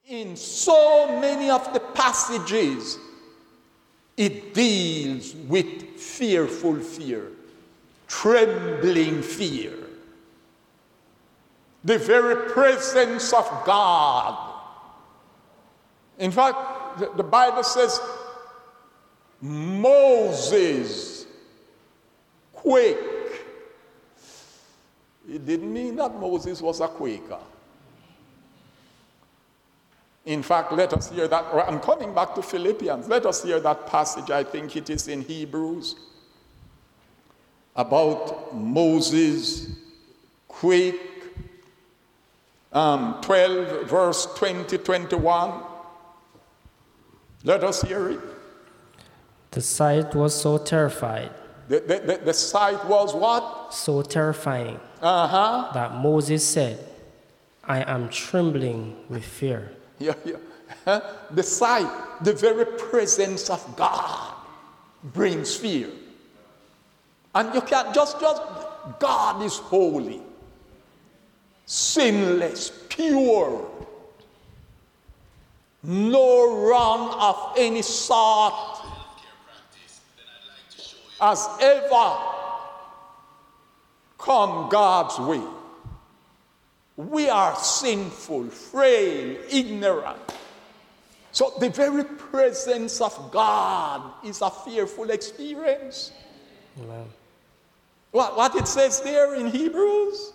In so many of the passages, it deals with fearful fear, trembling fear. The very presence of God. In fact, the Bible says Moses quaked. It didn't mean that Moses was a Quaker. In fact, let us hear that. I'm coming back to Philippians. Let us hear that passage. I think it is in Hebrews about Moses quake. 12, verse 20-21. Let us hear it. The sight was so terrified. The sight was what? So terrifying that Moses said, I am trembling with fear. Yeah. The sight, the very presence of God brings fear. And you can't just God is holy, sinless, pure, no wrong of any sort has ever come God's way. We are sinful, frail, ignorant. So the very presence of God is a fearful experience. Amen. What it says there in Hebrews?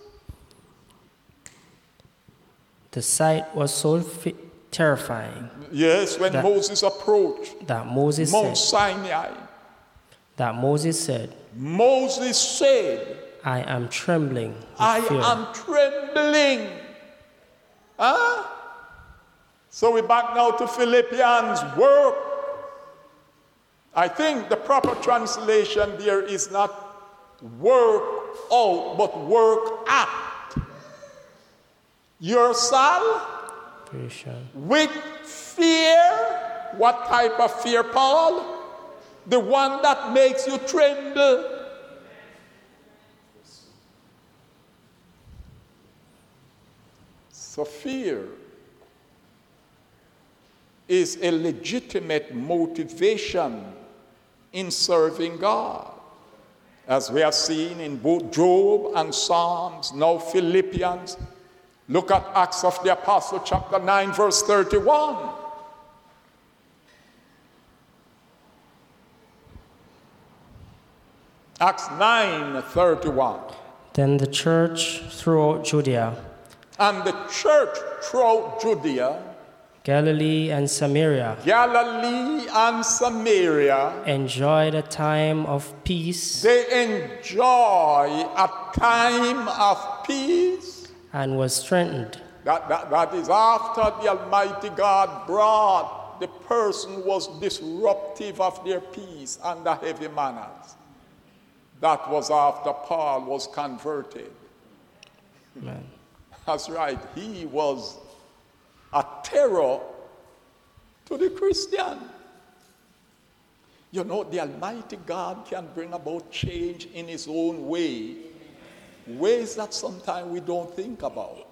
The sight was so terrifying. Yes, when Moses approached that Moses Mount Sinai. That Moses said, I am trembling with fear. I am trembling. So we're back now to Philippians, work. I think the proper translation there is not work out, but work at yourself with fear. What type of fear, Paul? The one that makes you tremble. So fear is a legitimate motivation in serving God. As we have seen in both Job and Psalms, now Philippians. Look at Acts of the Apostle, chapter 9, verse 31. Acts 9:31. Then the church throughout Judea. And the church throughout Judea. Galilee and Samaria. Enjoyed a time of peace. They enjoy a time of peace. And was strengthened. That is after the Almighty God brought the person who was disruptive of their peace under heavy manners. That was after Paul was converted. Amen. That's right. He was a terror to the Christian. You know, the Almighty God can bring about change in his own way. Ways that sometimes we don't think about.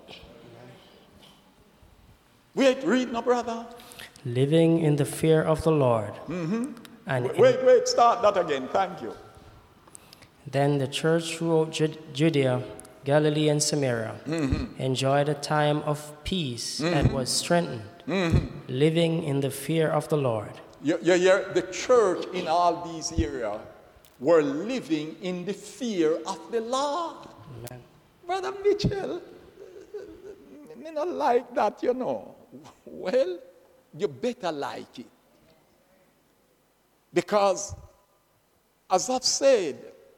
Read now, brother. Living in the fear of the Lord. Mm-hmm. Wait, start that again. Thank you. Then the church throughout Judea, Galilee and Samaria enjoyed a time of peace and was strengthened, living in the fear of the Lord. The church in all these areas were living in the fear of the Lord. Amen. Brother Mitchell, I don't like that, you know. Well, you better like it. Because, as I've said,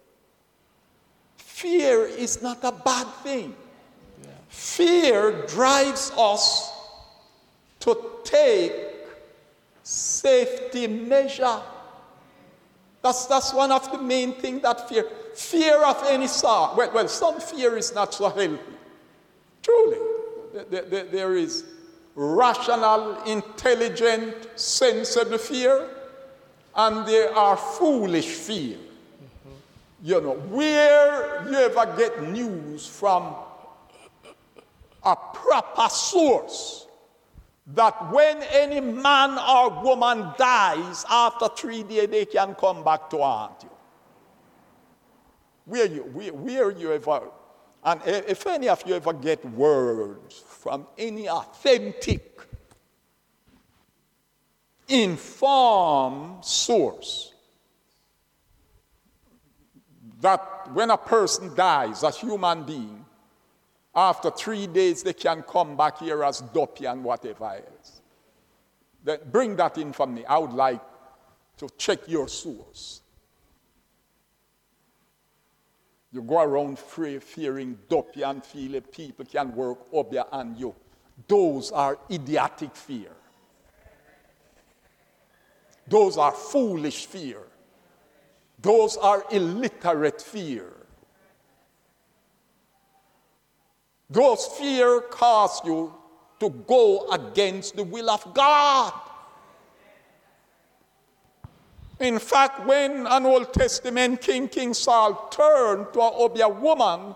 fear is not a bad thing. Yeah. Fear drives us to take safety measure. That's one of the main things that fear of any sort. Well, some fear is not so healthy. Truly, there is rational, intelligent, sensible fear, and there are foolish fear. You know, where you ever get news from a proper source, that when any man or woman dies, after 3 days they can come back to haunt you. Where you ever, and if any of you ever get words from any authentic, informed source, that when a person dies, a human being, after 3 days they can come back here as dopey and whatever else. Then bring that in from me. I would like to check your source. You go around fearing dopey and feeling people can work up there on you. Those are idiotic fear. Those are foolish fear. Those are illiterate fear. Those fear cause you to go against the will of God. In fact, when an Old Testament King Saul turned to an Obeah woman,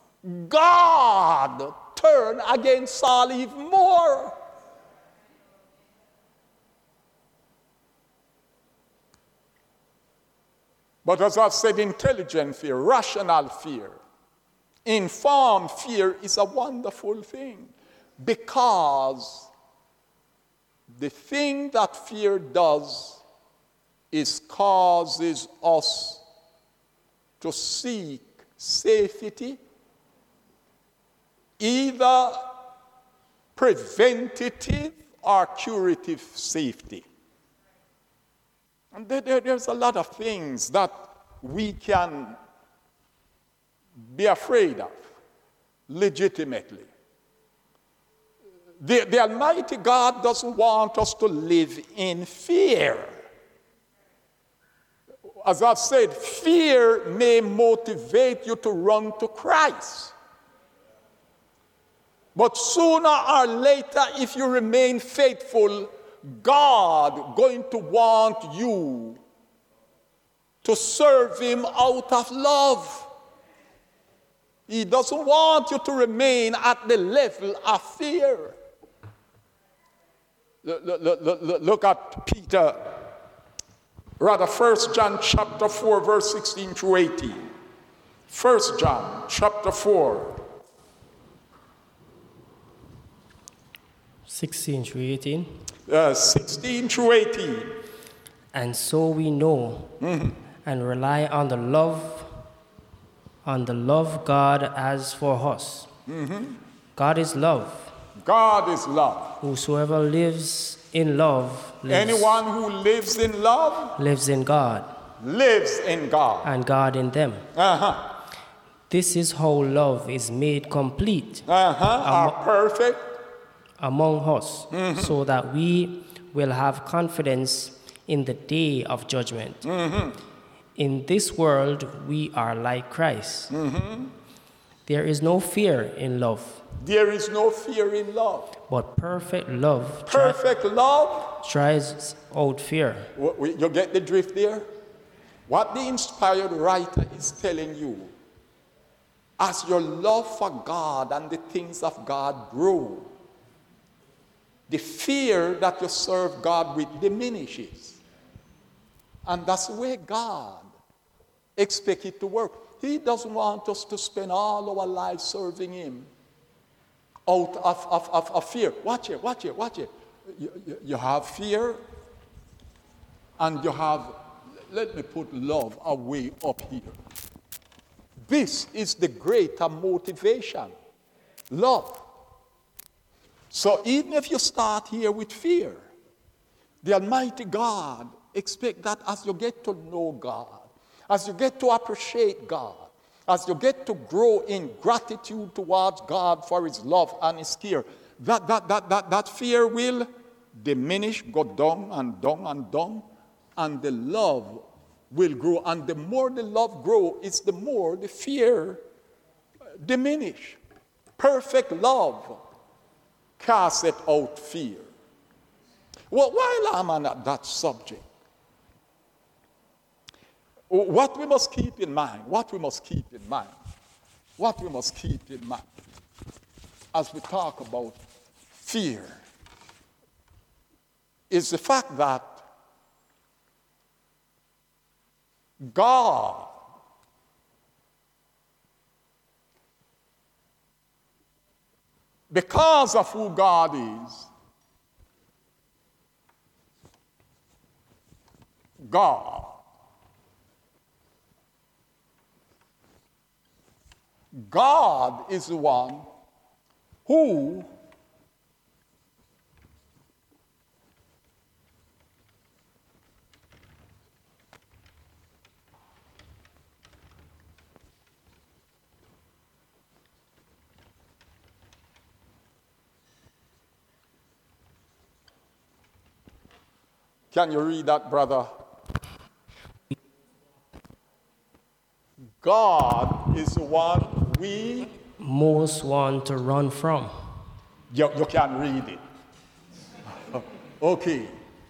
God turned against Saul even more. But as I've said, intelligent fear, rational fear, informed fear is a wonderful thing, because the thing that fear does is causes us to seek safety, either preventative or curative safety. And there's a lot of things that we can be afraid of legitimately. The Almighty God doesn't want us to live in fear. As I've said, fear may motivate you to run to Christ. But sooner or later, if you remain faithful, God going to want you to serve him out of love. He doesn't want you to remain at the level of fear. Look at Peter. Rather, 1 John chapter 4, verse 16 through 18. 1 John chapter 4. 16 through 18. 16 through 18. And so we know and rely on the love God has for us. God is love. God is love. Whosoever lives in love anyone who lives in love lives in God. Lives in God. And God in them. This is how love is made complete. Perfect. Among us, so that we will have confidence in the day of judgment. In this world, we are like Christ. There is no fear in love. There is no fear in love. But perfect love drives out fear. You get the drift there? What the inspired writer is telling you, as your love for God and the things of God grow, the fear that you serve God with diminishes. And that's the way God expects it to work. He doesn't want us to spend all our lives serving him out of fear. Watch it. You have fear, and you have, let me put love away up here. This is the greater motivation. Love. So even if you start here with fear, the Almighty God expects that as you get to know God, as you get to appreciate God, as you get to grow in gratitude towards God for his love and his care, that fear will diminish, go down and down and down, and the love will grow. And the more the love grows, it's the more the fear diminish. Perfect love casteth out fear. Well, while I'm on that subject, what we must keep in mind as we talk about fear is the fact that God because of who God is, God is the one who Can you read that, brother? God is the one we most want to run from. You can read it. Okay.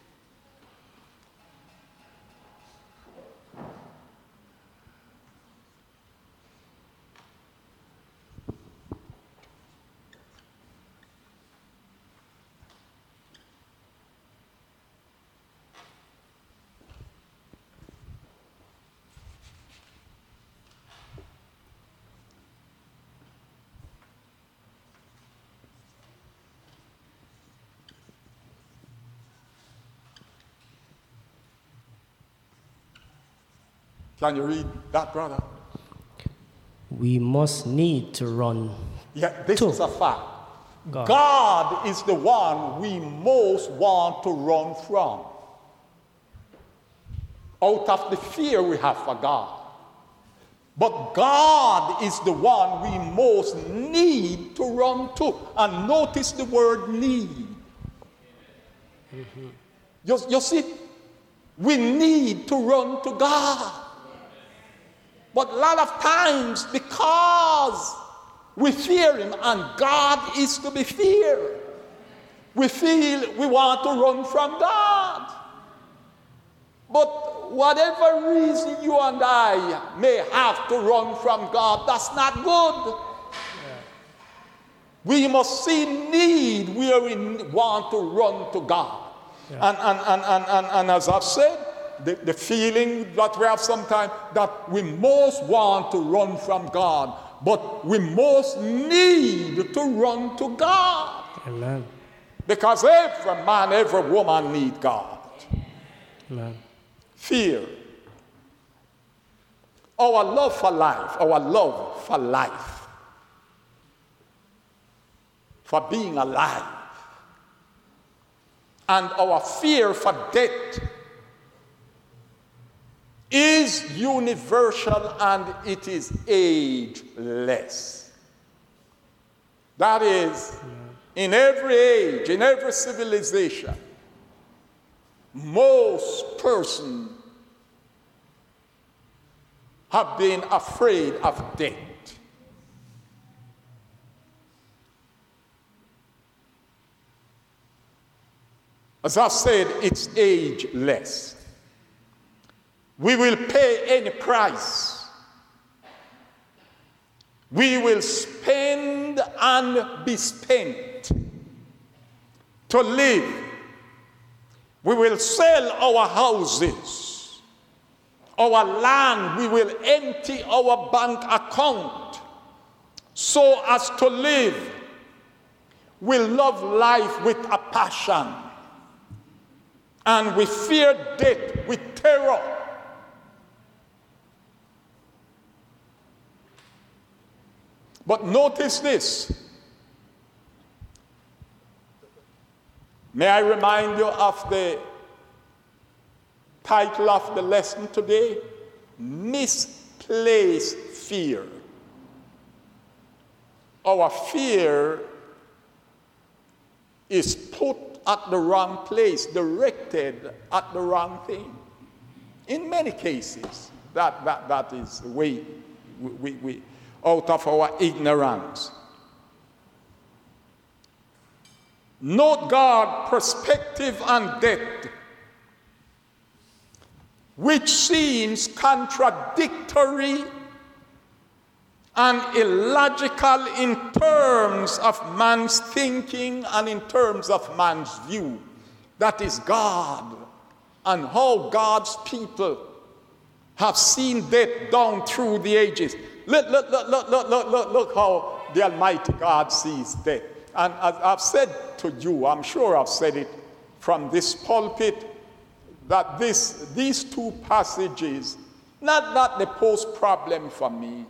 Can you read that, brother? We must need to run. Yeah, this to is a fact. God. God is the one we most want to run from. Out of the fear we have for God. But God is the one we most need to run to. And notice the word need. You see, we need to run to God. But a lot of times, because we fear him and God is to be feared, we feel we want to run from God. But whatever reason you and I may have to run from God, that's not good. Yeah. We must see need where we want to run to God. Yeah. And as I've said, the feeling that we have sometimes that we most want to run from God, but we most need to run to God. Amen. Because every man, every woman need God. Amen. Fear. Our love for life, for being alive, and our fear for death is universal and it is ageless. That is, in every age, in every civilization, most persons have been afraid of death. As I said, it's ageless. We will pay any price. We will spend and be spent to live. We will sell our houses, our land. We will empty our bank account so as to live. We love life with a passion. And we fear death with terror. But notice this. May I remind you of the title of the lesson today? Misplaced fear. Our fear is put at the wrong place, directed at the wrong thing. In many cases, that is the way we out of our ignorance. Note God's perspective on death, which seems contradictory and illogical in terms of man's thinking and in terms of man's view. that is God, and how God's people have seen death down through the ages. Look how the Almighty God sees death. And as I've said to you, I'm sure I've said it from this pulpit, that these two passages, not that they pose problem for me,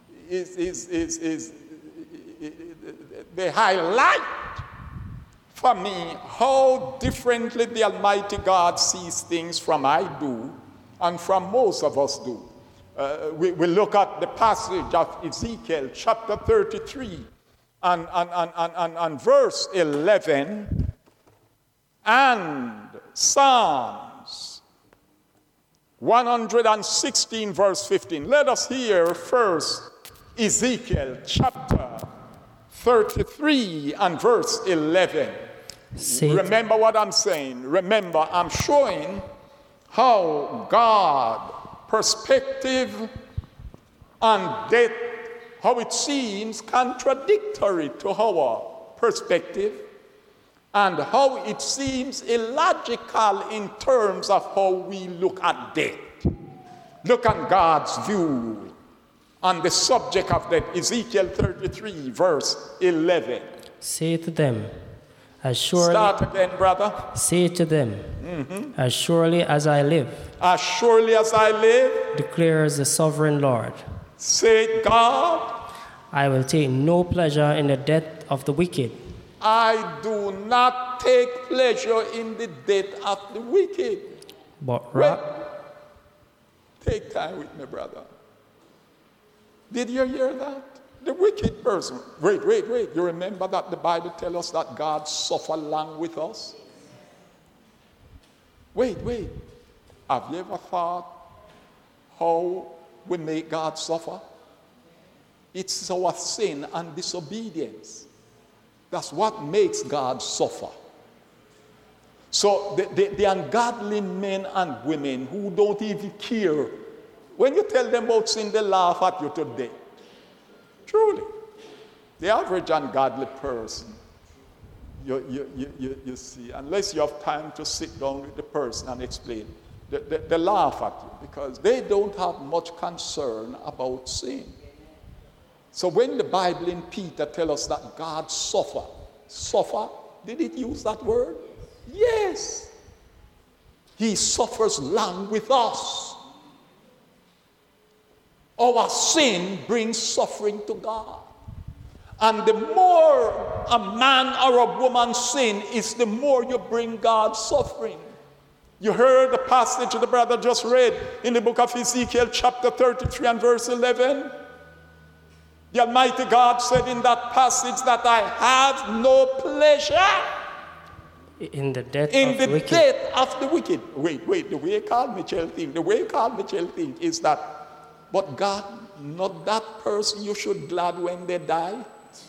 they highlight for me how differently the Almighty God sees things from I do and from most of us do. We look at the passage of Ezekiel chapter 33 and verse 11 and Psalms 116 verse 15. Let us hear first Ezekiel chapter 33 and verse 11. Remember what I'm saying. Remember, I'm showing how God perspective on death, how it seems contradictory to our perspective, and how it seems illogical in terms of how we look at death. Look at God's view on the subject of death. Ezekiel 33 verse 11. Say to them, as surely... Start again, brother. Say to them, as surely as I live. As surely as I live. Declares the sovereign Lord. Say, God. I will take no pleasure in the death of the wicked. I do not take pleasure in the death of the wicked. But take time with me, brother. Did you hear that? The wicked person. Wait. You remember that the Bible tells us that God suffered along with us? Wait. Have you ever thought how we make God suffer? It's our sin and disobedience. That's what makes God suffer. So the ungodly men and women who don't even care, when you tell them about sin, they laugh at you to death. Truly. The average ungodly person, you see, unless you have time to sit down with the person and explain, they laugh at you because they don't have much concern about sin. So when the Bible in Peter tells us that God suffer, did it use that word? Yes. He suffers long with us. Our sin brings suffering to God. And the more a man or a woman sin is, the more you bring God suffering. You heard the passage the brother just read in the book of Ezekiel chapter 33 and verse 11. The Almighty God said in that passage that I have no pleasure in the death of the wicked. Wait, the way he called Mitchell think is that, but God, not that person you should glad when they die.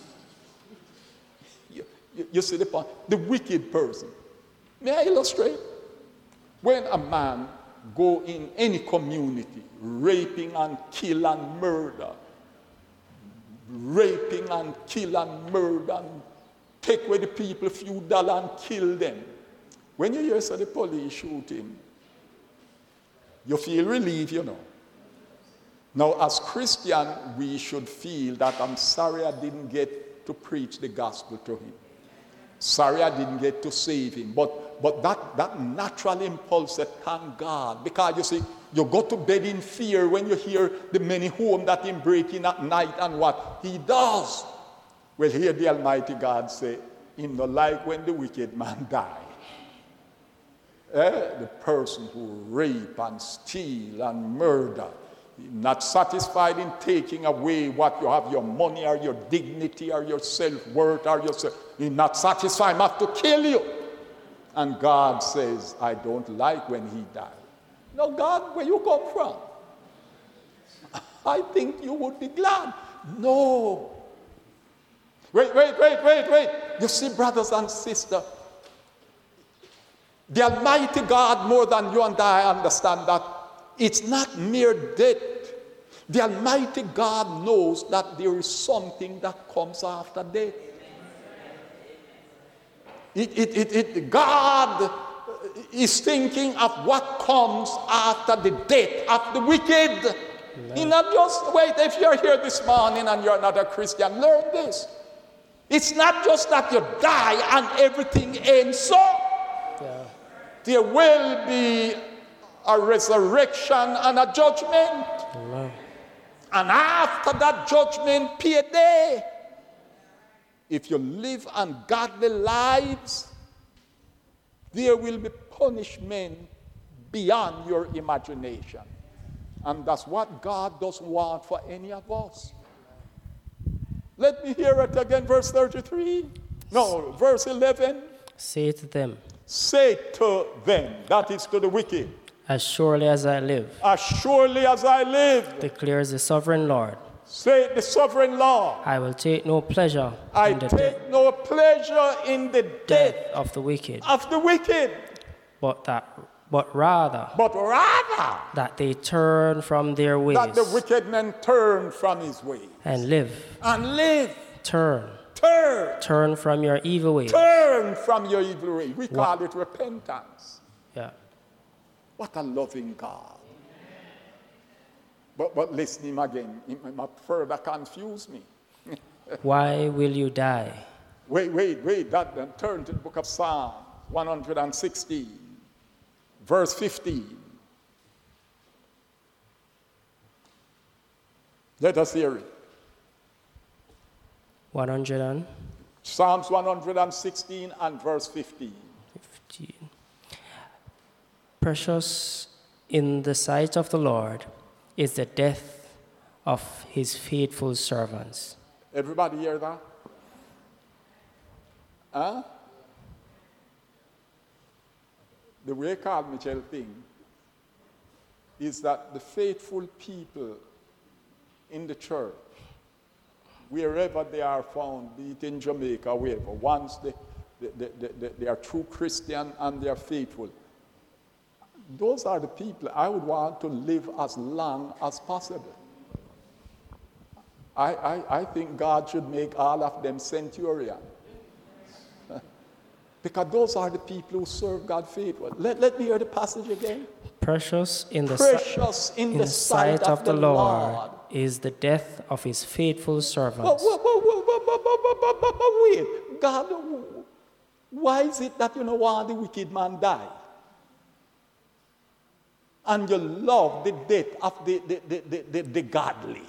You see the point? The wicked person. May I illustrate? When a man go in any community, raping and kill and murder, and take away the people a few dollars and kill them. When you hear the police shoot him, you feel relief, you know. Now, as Christian, we should feel that I'm sorry I didn't get to preach the gospel to him. Sorry I didn't get to save him. But that natural impulse that thank God. Because you see, you go to bed in fear when you hear the many homes that him breaking at night and what he does. Well, hear the Almighty God say, in the like when the wicked man die. The person who rape and steal and murder, not satisfied in taking away what you have, your money or your dignity or your self-worth or yourself. He's not satisfied enough to kill you. And God says, I don't like when he died. Now, God, where you come from? I think you would be glad. No. Wait. You see, brothers and sisters, the Almighty God, more than you and I understand that it's not mere death. The Almighty God knows that there is something that comes after death. God is thinking of what comes after the death of the wicked. He not just, wait, if you're here this morning and you're not a Christian, learn this. It's not just that you die and everything ends so. Yeah. There will be a resurrection and a judgment. Amen. And after that judgment, payday. If you live ungodly lives, there will be punishment beyond your imagination. And that's what God doesn't want for any of us. Let me hear it again, verse 33. No, verse 11. Say to them, Say to them, that is to the wicked, as surely as I live, as surely as I live, declares the sovereign Lord, say the sovereign Lord, I will take no pleasure I in the take no pleasure in the death death of the wicked, of the wicked, but rather that they turn from their ways that the wicked man turn from his way and live. Turn from your evil ways. Turn from your evil way. We call it repentance. Yeah. What a loving God. But listen him again. He might further confuse me. Why will you die? Wait. That turn to the book of Psalm 116, verse 15. Let us hear it. Psalms 116 and verse 15. Precious in the sight of the Lord is the death of his faithful servants. Everybody hear that? Huh? The way Carl Mitchell thing is that the faithful people in the church, wherever they are found, be it in Jamaica or wherever, once they are true Christian and they are faithful, those are the people I would want to live as long as possible. I think God should make all of them centurion. Because those are the people who serve God faithfully. Let me hear the passage again. Precious in the sight of the Lord is the death of his faithful servants. Wait, God, why is it that you don't want the wicked man die? And you love the death of the godly.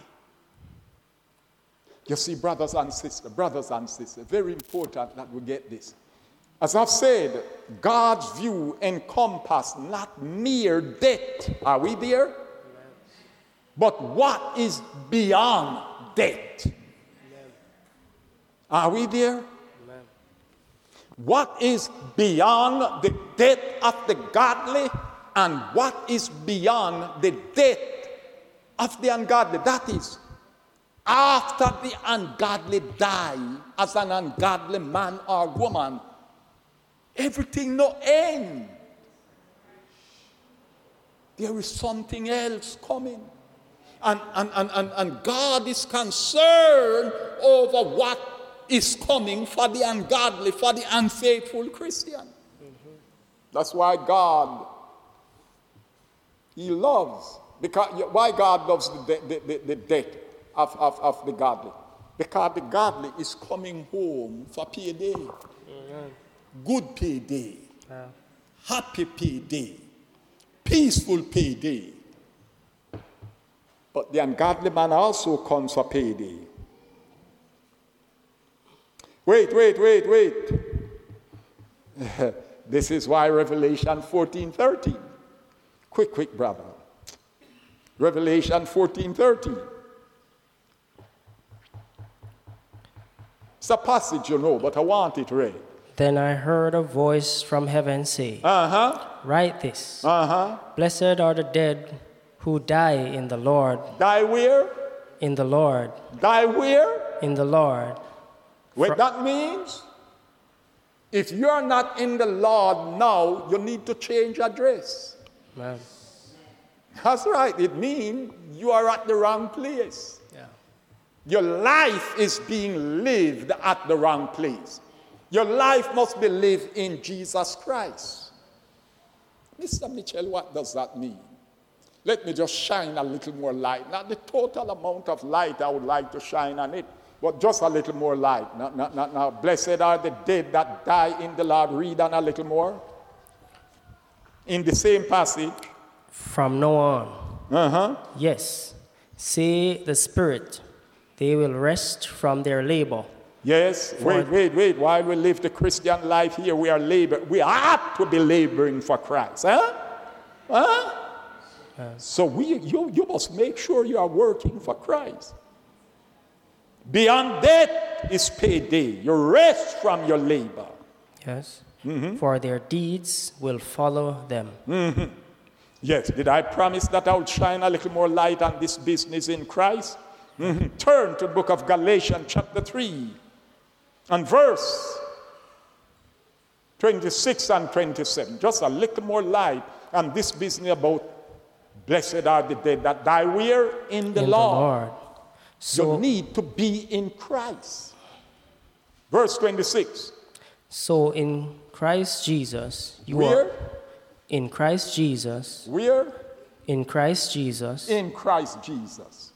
You see, brothers and sisters, very important that we get this. As I've said, God's view encompasses not mere death. Are we there? Amen. But what is beyond death? Amen. Are we there? Amen. What is beyond the death of the godly and what is beyond the death of the ungodly? That is, after the ungodly die as an ungodly man or woman, everything no end. There is something else coming. And God is concerned over what is coming for the ungodly, for the unfaithful Christian. Mm-hmm. That's why God, he loves. Why God loves the death of the godly? Because the godly is coming home for payday. Mm-hmm. Good payday, happy payday, peaceful payday. But the ungodly man also comes for payday. Wait. This is why Revelation 14:13. Quick, brother. Revelation 14:13. It's a passage you know, but I want it read. Then I heard a voice from heaven say, Write this. Blessed are the dead who die in the Lord. Die where? In the Lord. Die where? In the Lord. What that means? If you're not in the Lord now, you need to change address. Man. That's right. It means you are at the wrong place. Yeah. Your life is being lived at the wrong place. Your life must be lived in Jesus Christ. Mr. Mitchell, what does that mean? Let me just shine a little more light. Not the total amount of light I would like to shine on it, but just a little more light. Now, blessed are the dead that die in the Lord. Read on a little more. In the same passage. From now on. Yes, say the Spirit, they will rest from their labor. Yes, wait. While we live the Christian life here, we are laboring. We ought to be laboring for Christ. So you must make sure you are working for Christ. Beyond that is payday. You rest from your labor. Yes. For their deeds will follow them. Yes. Did I promise that I would shine a little more light on this business in Christ? Turn to the book of Galatians chapter 3 and verse 26 and 27. Just a little more light on this business about blessed are the dead that die where? In the Lord. So you need to be in Christ. Verse 26. So in Christ Jesus, in Christ Jesus. Where? In Christ Jesus. In Christ Jesus.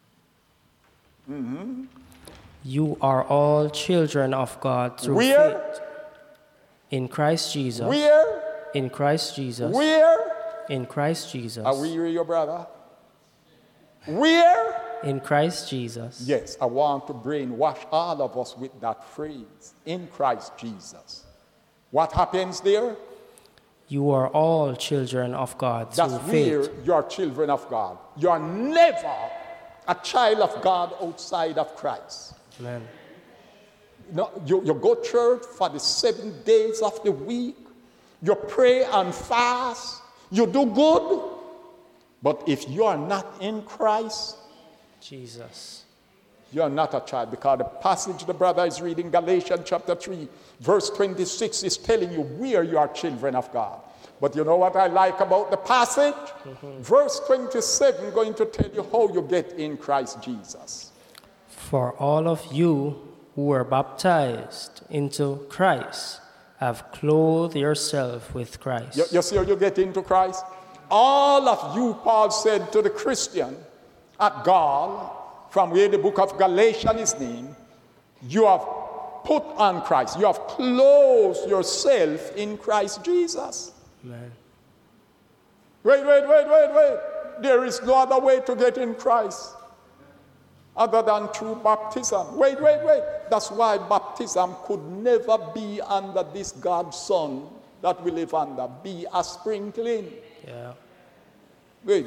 You are all children of God through faith. In Christ Jesus. Where? In Christ Jesus. Where? In Christ Jesus. Are we your brother? Where? In Christ Jesus. Yes, I want to brainwash all of us with that phrase. In Christ Jesus. What happens there? You are all children of God through faith. That's where you are children of God. You are never a child of God outside of Christ. Amen. You go to church for the 7 days of the week. You pray and fast. You do good. But if you are not in Christ, Jesus, you are not a child. Because the passage the brother is reading, Galatians chapter 3, verse 26, is telling you where you are children of God. But you know what I like about the passage? Verse 27 going to tell you how you get in Christ Jesus. For all of you who were baptized into Christ have clothed yourself with Christ. You see how you get into Christ? All of you, Paul said to the Christian at Gaul, from where the book of Galatians is named, you have put on Christ. You have clothed yourself in Christ Jesus. Amen. Wait. There is no other way to get in Christ other than through baptism. Wait. That's why baptism could never be under this God's Son that we live under. Be a sprinkling. Yeah. Wait.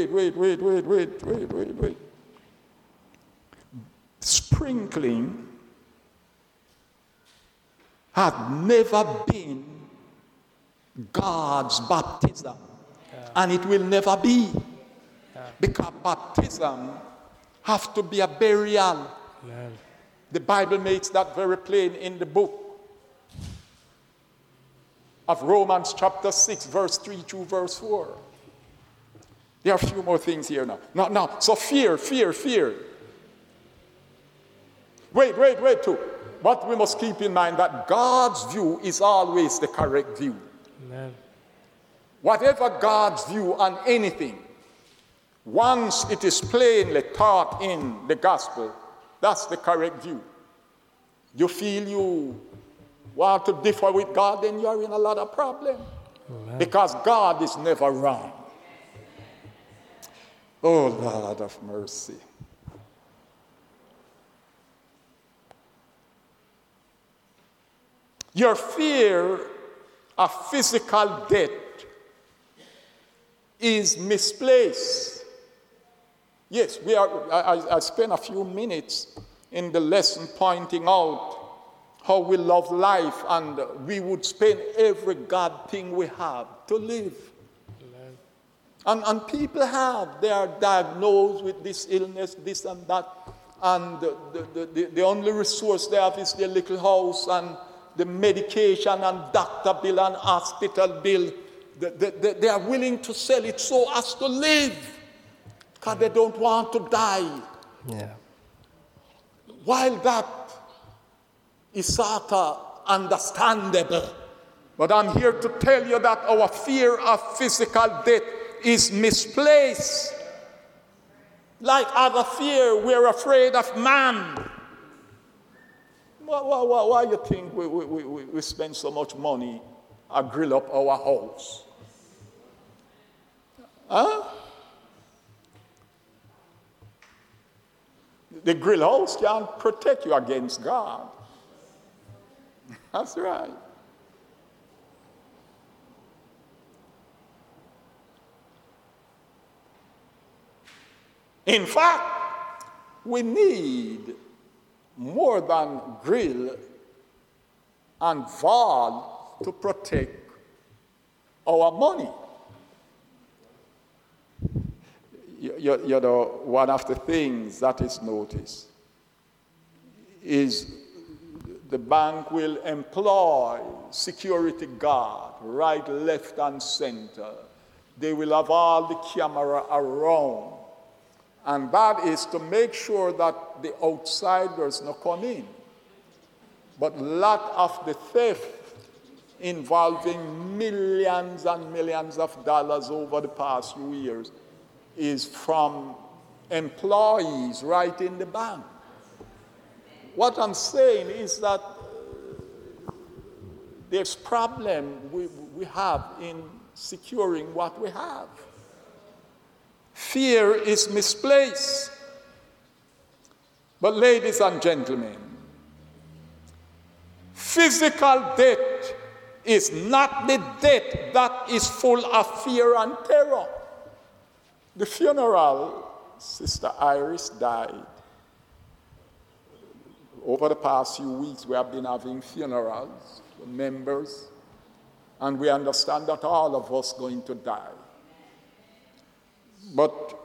Sprinkling had never been God's baptism. And it will never be. Because baptism have to be a burial. Amen. The Bible makes that very plain in the book of Romans chapter 6, verse 3 to verse 4. There are a few more things here now. Now, so fear. Wait too. But we must keep in mind that God's view is always the correct view. Amen. Whatever God's view on anything, once it is plainly taught in the gospel, that's the correct view. You feel you want to differ with God, then you're in a lot of problem. Amen. Because God is never wrong. Oh, Lord of mercy. Your fear of physical death is misplaced. Yes, I spent a few minutes in the lesson pointing out how we love life and we would spend every God thing we have to live. Amen. And people they are diagnosed with this illness, this and that, and the only resource they have is their little house and the medication and doctor bill and hospital bill. They are willing to sell it so as to live because they don't want to die. Yeah. While that is sort of understandable, But I'm here to tell you that our fear of physical death is misplaced. Like other fear, we're afraid of man. Why you think we spend so much money to grill up our house? Huh? The grill house can't protect you against God. That's right. In fact, we need more than grill and valve to protect our money. You know, one of the things that is noticed is the bank will employ security guard right, left, and center. They will have all the camera around. And that is to make sure that the outsiders not come in. But a lot of the theft involving millions and millions of dollars over the past few years is from employees right in the bank. What I'm saying is that there's problem we have in securing what we have. Fear is misplaced. But ladies and gentlemen, physical death is not the death that is full of fear and terror. The funeral, Sister Iris died. Over the past few weeks, we have been having funerals for members, and we understand that all of us are going to die. But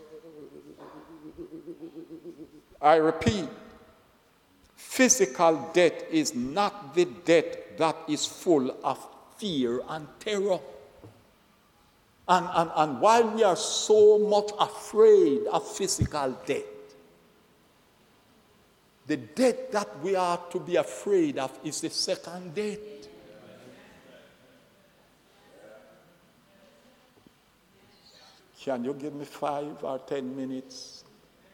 I repeat, physical death is not the death that is full of fear and terror. And while we are so much afraid of physical death, the death that we are to be afraid of is the second death. Can you give me 5 or 10 minutes?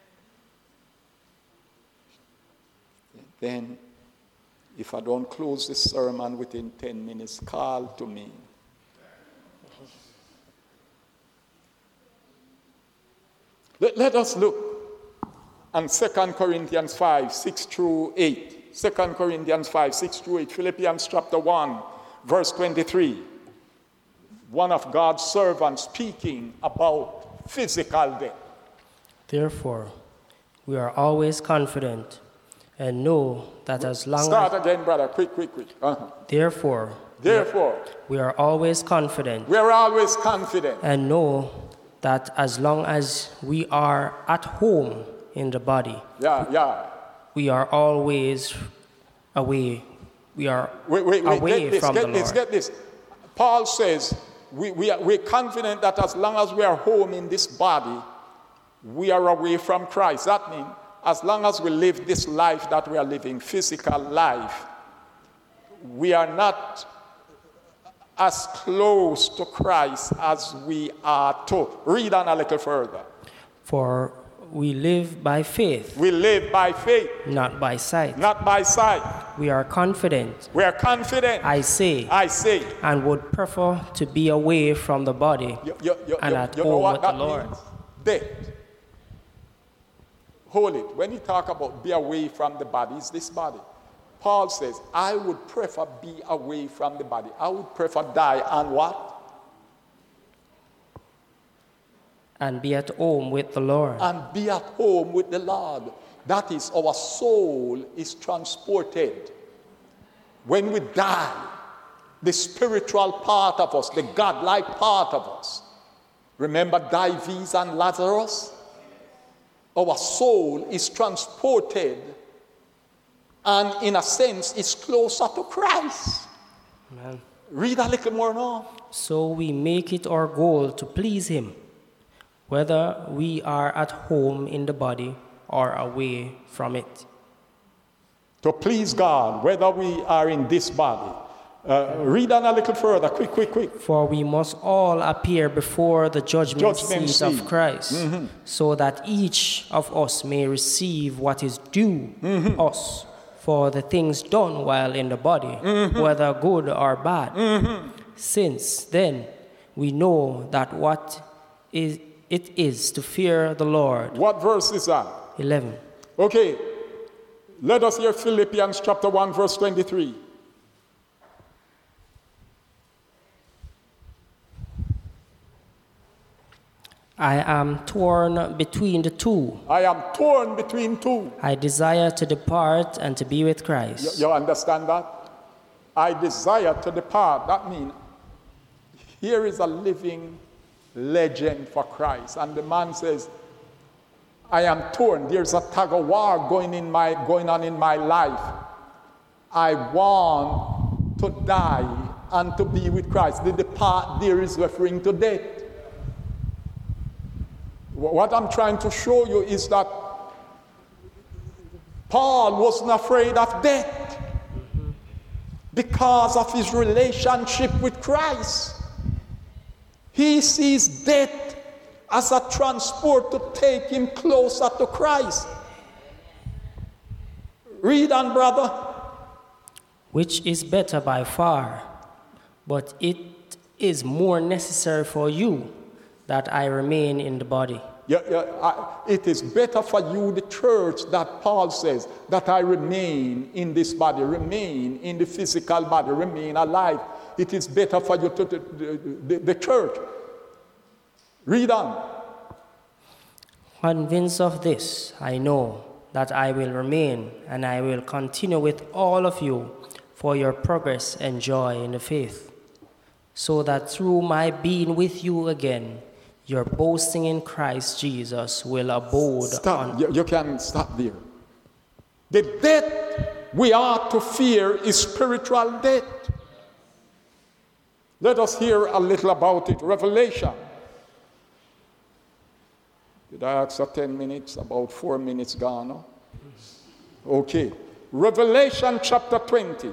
Then, if I don't close the sermon within 10 minutes, call to me. Let us look on 2 Corinthians 5, 6 through 8. 2 Corinthians 5, 6 through 8. Philippians chapter 1, verse 23. One of God's servants speaking about physical death. Therefore, we are always confident and know that as long Start as... again, brother. Quick. Therefore, we are always confident. We are always confident. And know that as long as we are at home in the body, we are always away. We are away from the Lord. Get this. Paul says, we're confident that as long as we are home in this body, we are away from Christ. That means as long as we live this life that we are living, physical life, we are not as close to Christ as we are to. Read on a little further. For we live by faith. We live by faith. Not by sight. Not by sight. We are confident. We are confident. I say. And would prefer to be away from the body and at home with the Lord. Death. Hold it. When you talk about be away from the body, it's this body. Paul says, I would prefer be away from the body. I would prefer die and what? And be at home with the Lord. And be at home with the Lord. That is, our soul is transported. When we die, the spiritual part of us, the godlike part of us. Remember Dives and Lazarus? Our soul is transported and in a sense is closer to Christ. Amen. Read a little more now. So we make it our goal to please him, whether we are at home in the body or away from it. To please God, whether we are in this body Read on a little further. Quick. For we must all appear before the judgment seat seat. of Christ, so that each of us may receive what is due us for the things done while in the body, whether good or bad. Since then we know that it is to fear the Lord. What verse is that? 11. Okay. Let us hear Philippians chapter 1, verse 23. I am torn between the two. I am torn between two. I desire to depart and to be with Christ. You understand that? I desire to depart. That means here is a living legend for Christ. And the man says, I am torn. There's a tug of war going on in my life. I want to die and to be with Christ. The depart there is referring to death. What I'm trying to show you is that Paul wasn't afraid of death because of his relationship with Christ. He sees death as a transport to take him closer to Christ. Read on, brother. Which is better by far, but it is more necessary for you that I remain in the body. It is better for you, the church, that Paul says, that I remain in this body, remain in the physical body, remain alive. It is better for you to the church. Read on. Convinced of this, I know that I will remain and I will continue with all of you for your progress and joy in the faith, so that through my being with you again, your boasting in Christ Jesus will abode. Stop. You can stop there. The death we are to fear is spiritual death. Let us hear a little about it. Revelation. Did I ask for 10 minutes? About 4 minutes gone. No? Okay. Revelation chapter 20.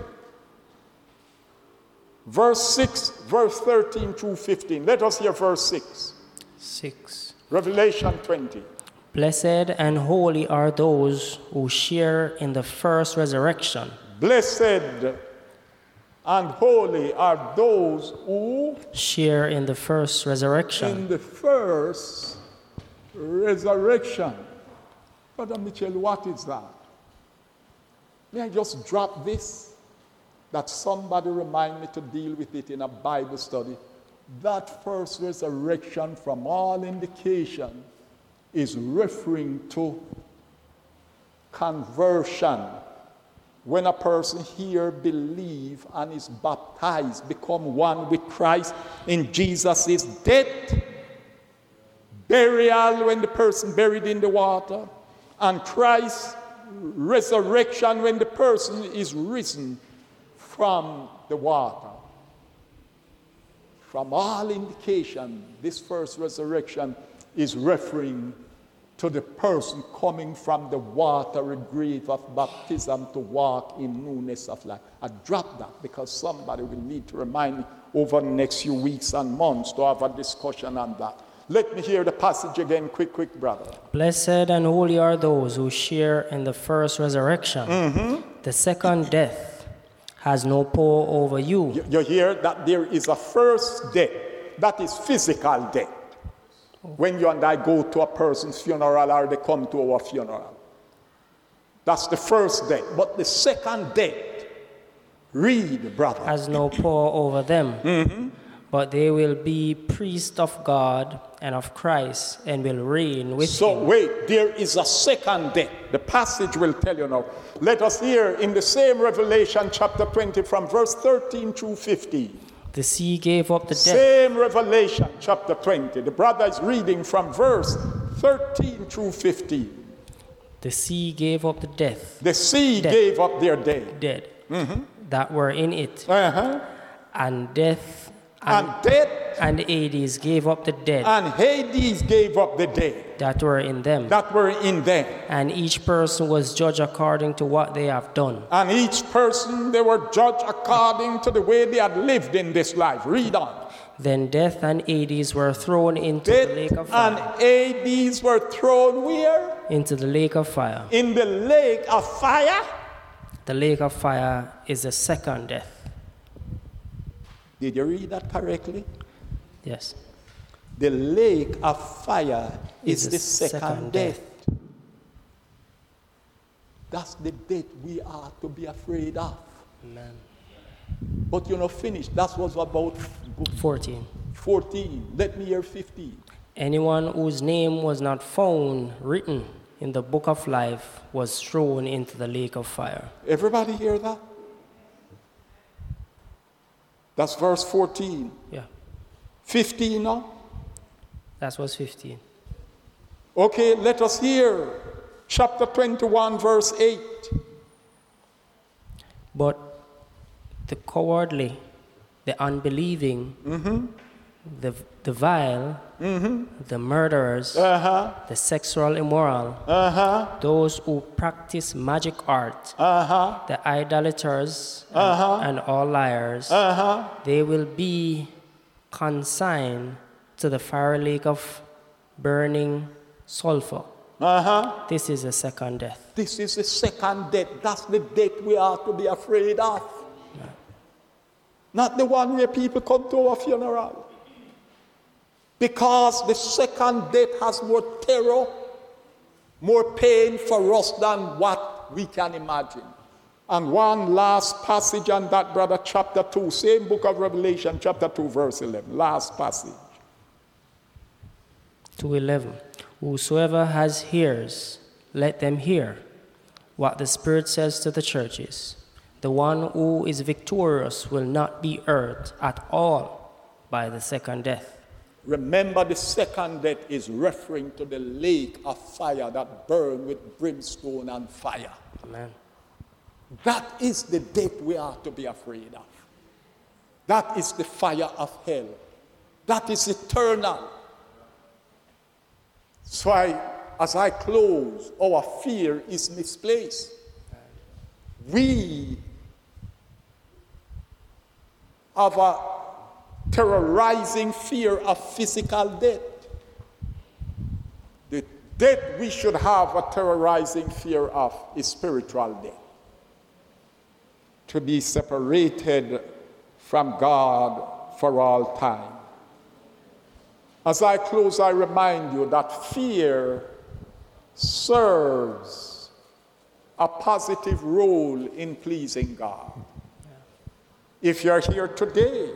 Verse 6, verse 13 through 15. Let us hear verse 6. 6. Revelation 20. Blessed and holy are those who share in the first resurrection. Blessed and holy are those who share in the first resurrection. In the first resurrection. Brother Mitchell, what is that? May I just drop this? That somebody remind me to deal with it in a Bible study. That first resurrection, from all indication, is referring to conversion. When a person here believes and is baptized, become one with Christ in Jesus' death, burial when the person buried in the water, and Christ's resurrection when the person is risen from the water. From all indication, this first resurrection is referring to the person coming from the watery grave of baptism to walk in newness of life. I dropped that because somebody will need to remind me over the next few weeks and months to have a discussion on that. Let me hear the passage again, quick, brother. Blessed and holy are those who share in the first resurrection. The second death has no power over you. You hear that there is a first death. That is physical death. When you and I go to a person's funeral or they come to our funeral. That's the first death. But the second death, read, brother. Has no power over them. But they will be priests of God and of Christ and will reign with him. So wait, there is a second death. The passage will tell you now. Let us hear in the same Revelation chapter 20 from verse 13 through 15. The sea gave up the dead. Same Revelation chapter 20. The brother is reading from verse 13 through 15. The sea gave up the death. The sea gave up their dead. That were in it. And death And death and Hades gave up the dead and Hades gave up the dead that were in them. that were in them. And each person was judged according to what they have done. And each person, they were judged according to the way they had lived in this life. Read on. Then death and Hades were thrown into the lake of Death and fire. Hades were thrown where? Into the lake of fire. In the lake of fire. The lake of fire is the second death. Did you read that correctly? Yes. The lake of fire is the second second death. That's the death we are to be afraid of. Amen. But you're not finished. That was about 14. 14. Let me hear 15. Anyone whose name was not found written in the book of life was thrown into the lake of fire. Everybody hear that? That's verse 14. Yeah. 15 now? That was 15. Okay, let us hear chapter 21, verse 8. But the cowardly, the unbelieving, the vile, the murderers, the sexual immoral, those who practice magic art, the idolaters, and all liars, they will be consigned to the fiery lake of burning sulfur. This is the second death. This is the second death. That's the death we are to be afraid of. Not the one where people come to our funeral. Because the second death has more terror, more pain for us than what we can imagine. And one last passage on that, brother, chapter 2, same book of Revelation, chapter 2, verse 11. Last passage. 2:11. Whosoever has ears, let them hear what the Spirit says to the churches. The one who is victorious will not be hurt at all by the second death. Remember, the second death is referring to the lake of fire that burned with brimstone and fire. Amen. That is the death we are to be afraid of. That is the fire of hell. That is eternal. So as I close, our fear is misplaced. We have a terrorizing fear of physical death. The death we should have a terrorizing fear of is spiritual death. To be separated from God for all time. As I close, I remind you that fear serves a positive role in pleasing God. If you're here today,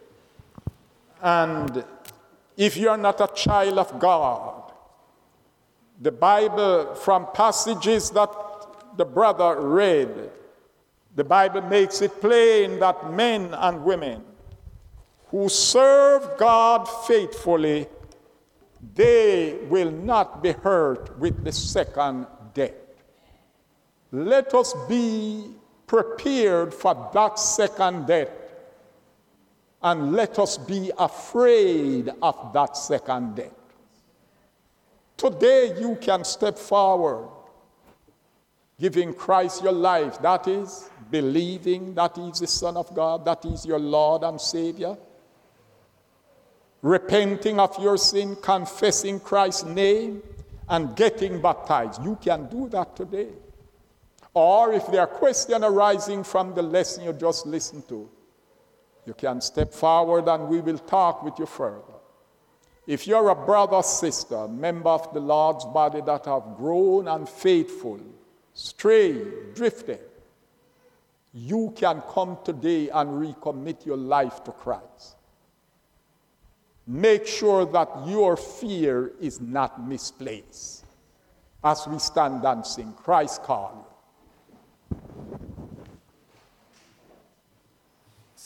and if you're not a child of God, the Bible, from passages that the brother read, the Bible makes it plain that men and women who serve God faithfully, they will not be hurt with the second death. Let us be prepared for that second death, and let us be afraid of that second death. Today you can step forward, giving Christ your life. That is believing that He is the Son of God, that He is your Lord and Savior. Repenting of your sin, confessing Christ's name, and getting baptized. You can do that today. Or if there are questions arising from the lesson you just listened to, you can step forward and we will talk with you further. If you're a brother, sister, member of the Lord's body that have grown unfaithful, strayed, drifted, you can come today and recommit your life to Christ. Make sure that your fear is not misplaced. As we stand and sing, Christ call you.